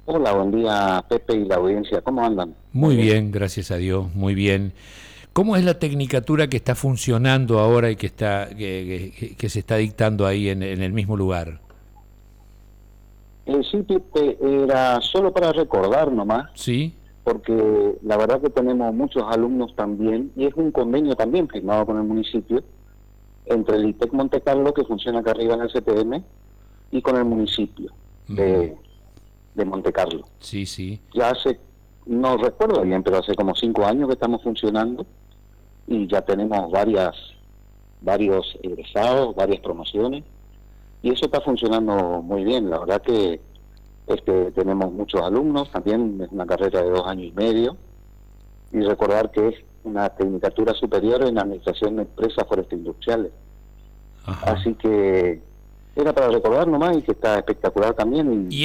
Hola, buen día Pepe y la audiencia, ¿cómo andan? Muy Muy bien. bien, gracias a Dios, muy bien. ¿Cómo es la tecnicatura que está funcionando ahora y que se está dictando ahí en el mismo lugar? Sí, Pepe, era solo para recordar nomás, ¿Sí? porque la verdad que tenemos muchos alumnos también, y es un convenio también firmado con el municipio, entre el ITEC Monte Carlo, que funciona acá arriba en el CTM, y con el municipio Ujú. de Monte Carlo. Sí, sí. Ya hace, no recuerdo bien, pero hace como 5 años que estamos funcionando, y ya tenemos varios egresados, varias promociones, y eso está funcionando muy bien. La verdad que tenemos muchos alumnos, también es una carrera de 2 años y medio, y recordar que es una tecnicatura superior en administración de empresas forestindustriales. Ajá. Así que era para recordar nomás, y que está espectacular también. ¿Y